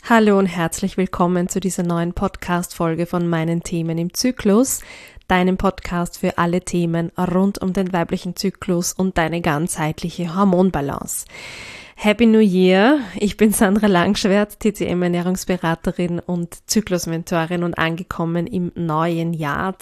Hallo und herzlich willkommen zu dieser neuen Podcast-Folge von meinen Themen im Zyklus, deinem Podcast für alle Themen rund um den weiblichen Zyklus und deine ganzheitliche Hormonbalance. Happy New Year! Ich bin Sandra Langschwert, TCM-Ernährungsberaterin und Zyklusmentorin und angekommen im neuen Jahr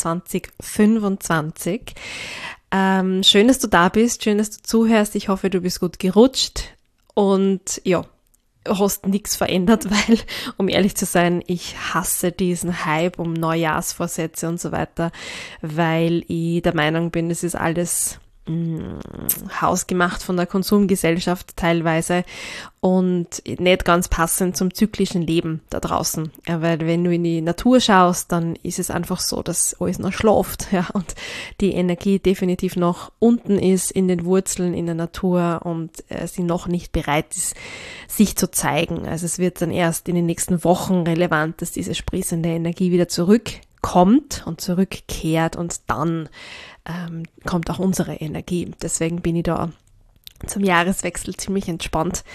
2025. Schön, dass du da bist, schön, dass du zuhörst. Ich hoffe, du bist gut gerutscht und ja, hast nichts verändert, weil, um ehrlich zu sein, ich hasse diesen Hype um Neujahrsvorsätze und so weiter, weil ich der Meinung bin, es ist alles hausgemacht von der Konsumgesellschaft teilweise und nicht ganz passend zum zyklischen Leben da draußen. Weil wenn du in die Natur schaust, dann ist es einfach so, dass alles noch schläft, ja, und die Energie definitiv noch unten ist in den Wurzeln in der Natur und sie noch nicht bereit ist, sich zu zeigen. Also es wird dann erst in den nächsten Wochen relevant, dass diese sprießende Energie wieder zurückkommt und zurückkehrt und dann kommt auch unsere Energie. Deswegen bin ich da zum Jahreswechsel ziemlich entspannt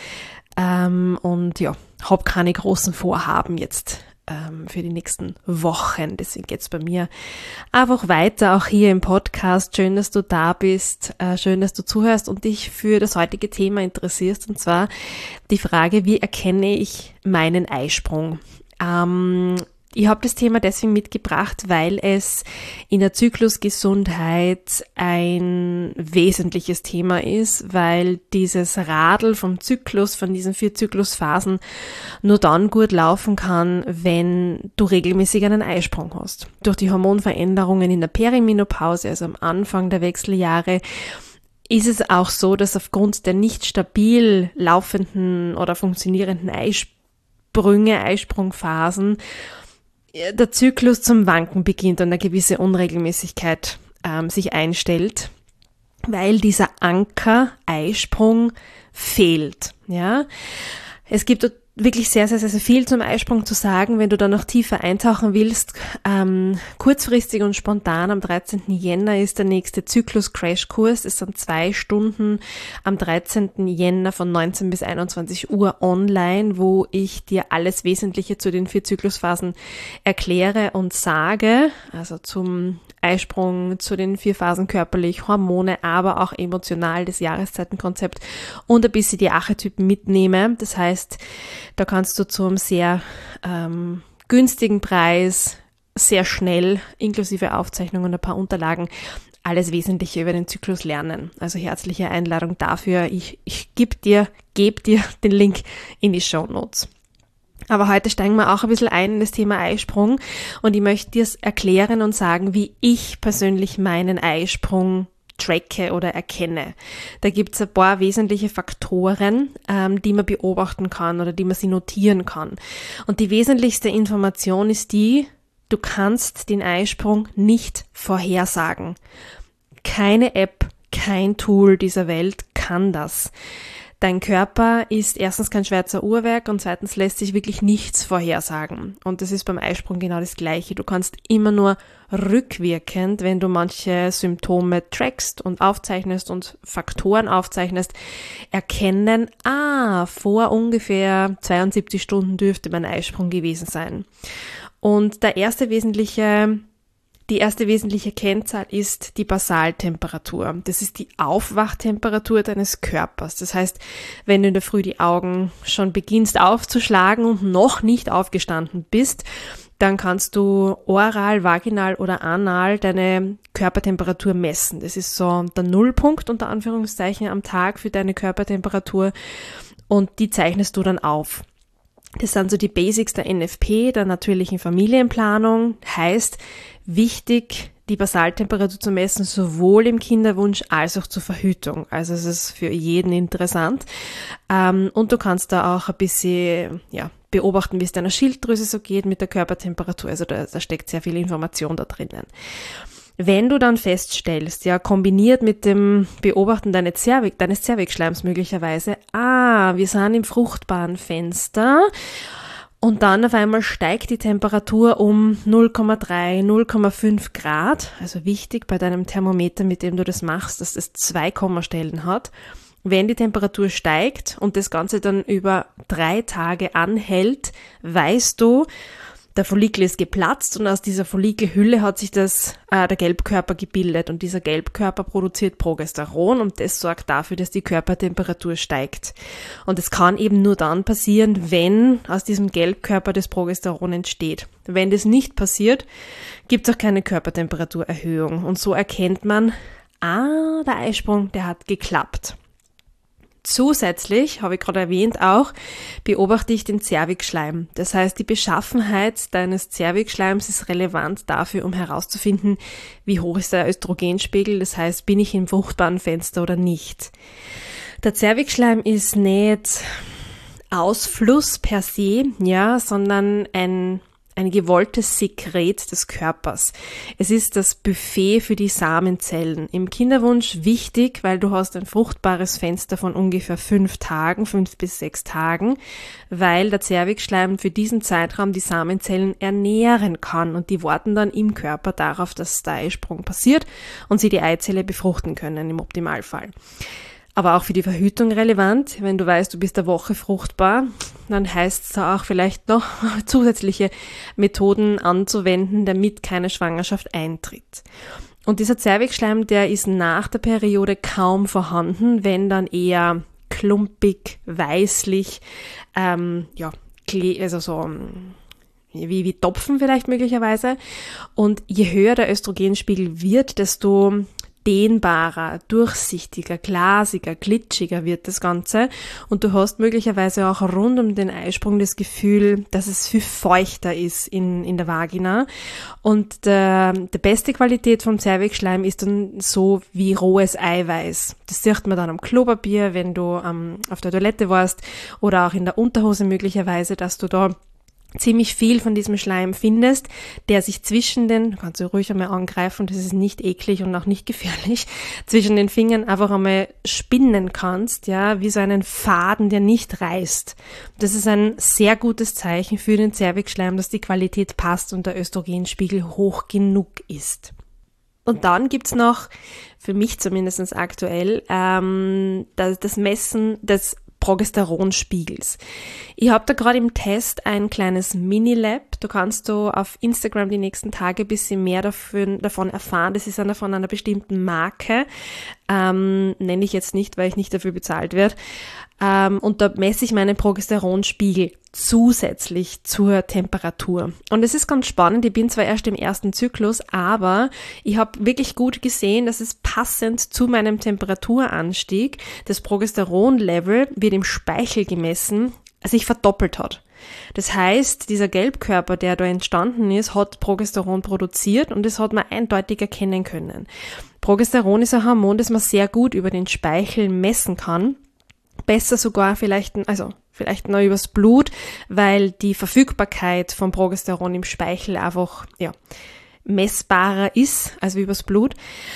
und ja, habe keine großen Vorhaben jetzt für die nächsten Wochen. Deswegen geht's bei mir einfach weiter, auch hier im Podcast. Schön, dass du da bist, schön, dass du zuhörst und dich für das heutige Thema interessierst, und zwar die Frage, wie erkenne ich meinen Eisprung? Ich habe das Thema deswegen mitgebracht, weil es in der Zyklusgesundheit ein wesentliches Thema ist, weil dieses Radl vom Zyklus, von diesen 4 Zyklusphasen, nur dann gut laufen kann, wenn du regelmäßig einen Eisprung hast. Durch die Hormonveränderungen in der Perimenopause, also am Anfang der Wechseljahre, ist es auch so, dass aufgrund der nicht stabil laufenden oder funktionierenden Eisprungphasen der Zyklus zum Wanken beginnt und eine gewisse Unregelmäßigkeit sich einstellt, weil dieser Anker Eisprung fehlt. Ja, es gibt wirklich sehr, sehr, sehr, sehr viel zum Eisprung zu sagen. Wenn du da noch tiefer eintauchen willst, kurzfristig und spontan am 13. Jänner ist der nächste Zyklus-Crashkurs. Es sind 2 Stunden am 13. Jänner von 19 bis 21 Uhr online, wo ich dir alles Wesentliche zu den 4 Zyklusphasen erkläre und sage, also zum Eisprung, zu den 4 Phasen körperlich, Hormone, aber auch emotional, das Jahreszeitenkonzept und ein bisschen die Archetypen mitnehme. Das heißt, da kannst du zu einem sehr günstigen Preis, sehr schnell, inklusive Aufzeichnungen und ein paar Unterlagen, alles Wesentliche über den Zyklus lernen. Also herzliche Einladung dafür. Ich gebe dir den Link in die Shownotes. Aber heute steigen wir auch ein bisschen ein in das Thema Eisprung und ich möchte dir erklären und sagen, wie ich persönlich meinen Eisprung tracke oder erkenne. Da gibt es ein paar wesentliche Faktoren, die man beobachten kann oder die man sich notieren kann. Und die wesentlichste Information ist die: Du kannst den Eisprung nicht vorhersagen. Keine App, kein Tool dieser Welt kann das. Dein Körper ist erstens kein Schweizer Uhrwerk und zweitens lässt sich wirklich nichts vorhersagen. Und das ist beim Eisprung genau das Gleiche. Du kannst immer nur rückwirkend, wenn du manche Symptome trackst und aufzeichnest und Faktoren aufzeichnest, erkennen, vor ungefähr 72 Stunden dürfte mein Eisprung gewesen sein. Und die erste wesentliche Kennzahl ist die Basaltemperatur. Das ist die Aufwachtemperatur deines Körpers. Das heißt, wenn du in der Früh die Augen schon beginnst aufzuschlagen und noch nicht aufgestanden bist, dann kannst du oral, vaginal oder anal deine Körpertemperatur messen. Das ist so der Nullpunkt unter Anführungszeichen am Tag für deine Körpertemperatur und die zeichnest du dann auf. Das sind so die Basics der NFP, der natürlichen Familienplanung. Heißt, wichtig, die Basaltemperatur zu messen, sowohl im Kinderwunsch als auch zur Verhütung. Also es ist für jeden interessant. Und du kannst da auch ein bisschen beobachten, wie es deiner Schilddrüse so geht mit der Körpertemperatur. Also da steckt sehr viel Information da drinnen. Wenn du dann feststellst, kombiniert mit dem Beobachten deines Zervixschleims möglicherweise, wir sind im fruchtbaren Fenster und dann auf einmal steigt die Temperatur um 0,3, 0,5 Grad, also wichtig bei deinem Thermometer, mit dem du das machst, dass das 2 Kommastellen hat. Wenn die Temperatur steigt und das Ganze dann über 3 Tage anhält, weißt du, der Follikel ist geplatzt und aus dieser Follikelhülle hat sich der Gelbkörper gebildet und dieser Gelbkörper produziert Progesteron und das sorgt dafür, dass die Körpertemperatur steigt. Und es kann eben nur dann passieren, wenn aus diesem Gelbkörper das Progesteron entsteht. Wenn das nicht passiert, gibt es auch keine Körpertemperaturerhöhung und so erkennt man, der Eisprung, der hat geklappt. Zusätzlich, habe ich gerade erwähnt auch, beobachte ich den Zervixschleim. Das heißt, die Beschaffenheit deines Zervixschleims ist relevant dafür, um herauszufinden, wie hoch ist der Östrogenspiegel. Das heißt, bin ich im fruchtbaren Fenster oder nicht. Der Zervixschleim ist nicht Ausfluss per se, ja, sondern ein gewolltes Sekret des Körpers. Es ist das Buffet für die Samenzellen. Im Kinderwunsch wichtig, weil du hast ein fruchtbares Fenster von ungefähr 5 bis 6 Tagen, weil der Zervixschleim für diesen Zeitraum die Samenzellen ernähren kann und die warten dann im Körper darauf, dass der Eisprung passiert und sie die Eizelle befruchten können im Optimalfall. Aber auch für die Verhütung relevant. Wenn du weißt, du bist eine Woche fruchtbar, dann heißt es auch vielleicht noch zusätzliche Methoden anzuwenden, damit keine Schwangerschaft eintritt. Und dieser Zervixschleim, der ist nach der Periode kaum vorhanden, wenn dann eher klumpig, weißlich, also so wie Topfen vielleicht möglicherweise. Und je höher der Östrogenspiegel wird, desto dehnbarer, durchsichtiger, glasiger, glitschiger wird das Ganze und du hast möglicherweise auch rund um den Eisprung das Gefühl, dass es viel feuchter ist in der Vagina und die beste Qualität vom Zervixschleim ist dann so wie rohes Eiweiß. Das sieht man dann am Klopapier, wenn du auf der Toilette warst oder auch in der Unterhose möglicherweise, dass du da ziemlich viel von diesem Schleim findest, der sich du kannst du ruhig einmal angreifen, das ist nicht eklig und auch nicht gefährlich, zwischen den Fingern einfach einmal spinnen kannst, ja, wie so einen Faden, der nicht reißt. Das ist ein sehr gutes Zeichen für den Zervixschleim, dass die Qualität passt und der Östrogenspiegel hoch genug ist. Und dann gibt's noch, für mich zumindest aktuell, das Messen des Progesteronspiegels. Ich habe da gerade im Test ein kleines Mini-Lab. Du kannst auf Instagram die nächsten Tage ein bisschen mehr davon erfahren. Das ist von einer bestimmten Marke. Nenne ich jetzt nicht, weil ich nicht dafür bezahlt werde. Und da messe ich meinen Progesteronspiegel zusätzlich zur Temperatur. Und es ist ganz spannend, ich bin zwar erst im ersten Zyklus, aber ich habe wirklich gut gesehen, dass es passend zu meinem Temperaturanstieg, das Progesteronlevel wird im Speichel gemessen, sich verdoppelt hat. Das heißt, dieser Gelbkörper, der da entstanden ist, hat Progesteron produziert und das hat man eindeutig erkennen können. Progesteron ist ein Hormon, das man sehr gut über den Speichel messen kann. Besser sogar vielleicht noch übers Blut, weil die Verfügbarkeit von Progesteron im Speichel einfach messbarer ist als übers Blut.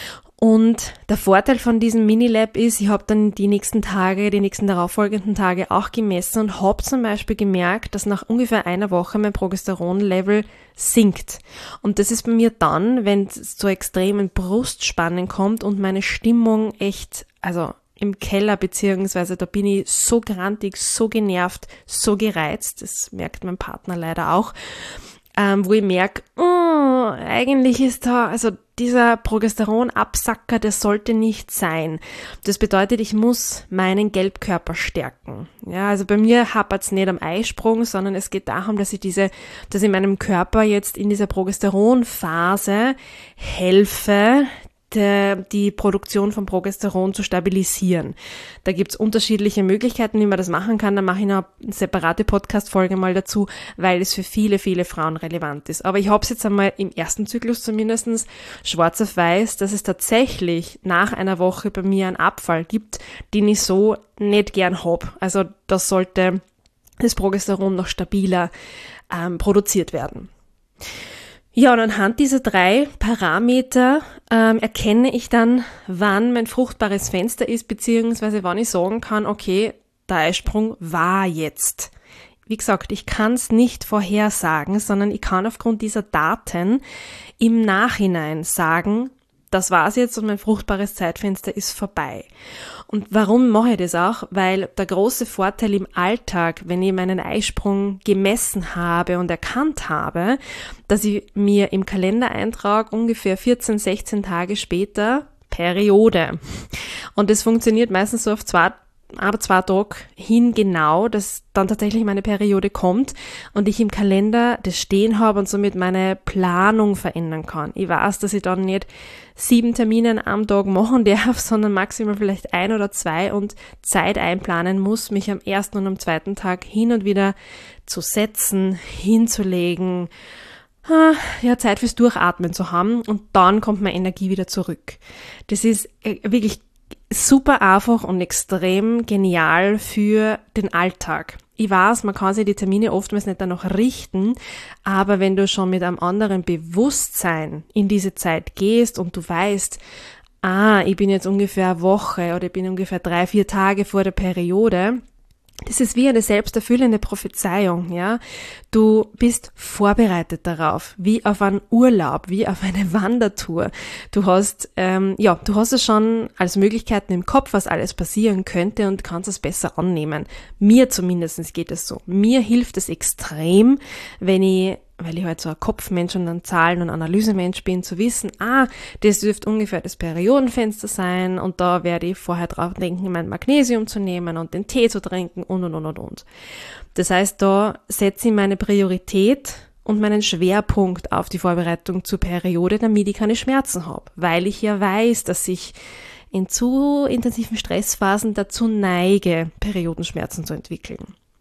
Und der Vorteil von diesem Minilab ist, ich habe dann die nächsten darauffolgenden Tage auch gemessen und habe zum Beispiel gemerkt, dass nach ungefähr einer Woche mein Progesteronlevel sinkt. Und das ist bei mir dann, wenn es zu extremen Brustspannen kommt und meine Stimmung echt, im Keller, beziehungsweise da bin ich so grantig, so genervt, so gereizt, das merkt mein Partner leider auch, wo ich merke, eigentlich ist dieser Progesteronabsacker, der sollte nicht sein. Das bedeutet, ich muss meinen Gelbkörper stärken. Ja, also bei mir hapert es nicht am Eisprung, sondern es geht darum, dass ich meinem Körper jetzt in dieser Progesteronphase helfe, die Produktion von Progesteron zu stabilisieren. Da gibt's unterschiedliche Möglichkeiten, wie man das machen kann. Da mache ich noch eine separate Podcast-Folge mal dazu, weil es für viele, viele Frauen relevant ist. Aber ich habe es jetzt einmal im ersten Zyklus zumindest schwarz auf weiß, dass es tatsächlich nach einer Woche bei mir einen Abfall gibt, den ich so nicht gern hab. Also das sollte das Progesteron noch stabiler produziert werden. Ja, und anhand dieser 3 Parameter erkenne ich dann, wann mein fruchtbares Fenster ist, beziehungsweise wann ich sagen kann, okay, der Eisprung war jetzt. Wie gesagt, ich kann es nicht vorhersagen, sondern ich kann aufgrund dieser Daten im Nachhinein sagen, das war's jetzt und mein fruchtbares Zeitfenster ist vorbei. Und warum mache ich das auch? Weil der große Vorteil im Alltag, wenn ich meinen Eisprung gemessen habe und erkannt habe, dass ich mir im Kalender eintrage, ungefähr 14, 16 Tage später, Periode. Und das funktioniert meistens so auf 2 Tage hin genau, dass dann tatsächlich meine Periode kommt und ich im Kalender das stehen habe und somit meine Planung verändern kann. Ich weiß, dass ich dann nicht 7 Termine am Tag machen darf, sondern maximal vielleicht 1 oder 2 und Zeit einplanen muss, mich am ersten und am zweiten Tag hin und wieder zu setzen, hinzulegen, Zeit fürs Durchatmen zu haben und dann kommt meine Energie wieder zurück. Das ist wirklich super einfach und extrem genial für den Alltag. Ich weiß, man kann sich die Termine oftmals nicht danach richten, aber wenn du schon mit einem anderen Bewusstsein in diese Zeit gehst und du weißt, ich bin jetzt ungefähr eine Woche oder ich bin ungefähr 3-4 Tage vor der Periode, das ist wie eine selbsterfüllende Prophezeiung, ja. Du bist vorbereitet darauf, wie auf einen Urlaub, wie auf eine Wandertour. Du hast es schon als Möglichkeiten im Kopf, was alles passieren könnte und kannst es besser annehmen. Mir zumindest geht es so. Mir hilft es extrem, weil ich halt so ein Kopfmensch und ein Zahlen- und Analysemensch bin, zu wissen, das dürfte ungefähr das Periodenfenster sein und da werde ich vorher drauf denken, mein Magnesium zu nehmen und den Tee zu trinken und. Das heißt, da setze ich meine Priorität und meinen Schwerpunkt auf die Vorbereitung zur Periode, damit ich keine Schmerzen habe, weil ich ja weiß, dass ich in zu intensiven Stressphasen dazu neige, Periodenschmerzen zu entwickeln.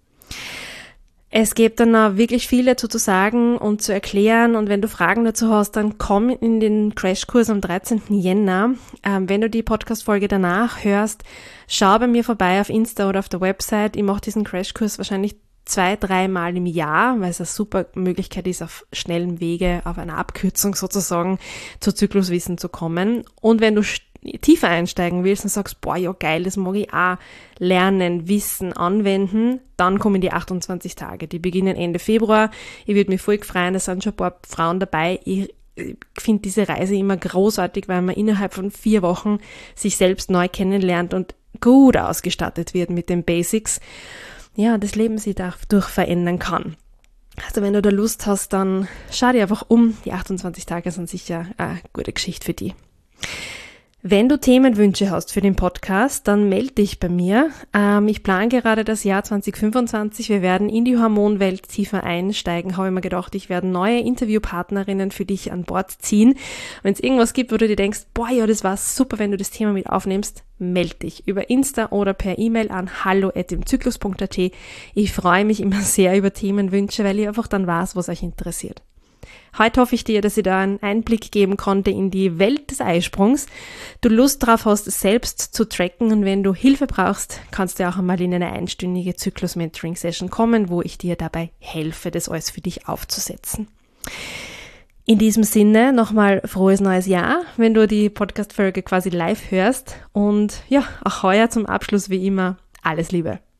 Es gibt dann auch wirklich viel dazu zu sagen und zu erklären und wenn du Fragen dazu hast, dann komm in den Crashkurs am 13. Jänner. Wenn du die Podcast-Folge danach hörst, schau bei mir vorbei auf Insta oder auf der Website. Ich mache diesen Crashkurs wahrscheinlich 2-3 Mal im Jahr, weil es eine super Möglichkeit ist, auf schnellem Wege, auf einer Abkürzung sozusagen, zu Zykluswissen zu kommen. Und wenn du tiefer einsteigen willst und sagst, ja geil, das mag ich auch lernen, wissen, anwenden, dann kommen die 28 Tage. Die beginnen Ende Februar. Ich würde mich voll freuen, da sind schon ein paar Frauen dabei. Ich finde diese Reise immer großartig, weil man innerhalb von 4 Wochen sich selbst neu kennenlernt und gut ausgestattet wird mit den Basics. Ja, das Leben sich dadurch verändern kann. Also wenn du da Lust hast, dann schau dir einfach um. Die 28 Tage sind sicher eine gute Geschichte für dich. Wenn du Themenwünsche hast für den Podcast, dann melde dich bei mir. Ich plane gerade das Jahr 2025. Wir werden in die Hormonwelt tiefer einsteigen. Habe ich mir gedacht, ich werde neue Interviewpartnerinnen für dich an Bord ziehen. Wenn es irgendwas gibt, wo du dir denkst, das war super, wenn du das Thema mit aufnimmst, melde dich über Insta oder per E-Mail an hallo@imzyklus.at. Ich freue mich immer sehr über Themenwünsche, weil ich einfach dann weiß, was euch interessiert. Heute hoffe ich dir, dass ich da einen Einblick geben konnte in die Welt des Eisprungs. Du Lust drauf hast, es selbst zu tracken und wenn du Hilfe brauchst, kannst du auch einmal in eine einstündige Zyklus-Mentoring-Session kommen, wo ich dir dabei helfe, das alles für dich aufzusetzen. In diesem Sinne nochmal frohes neues Jahr, wenn du die Podcast-Folge quasi live hörst und auch heuer zum Abschluss wie immer alles Liebe.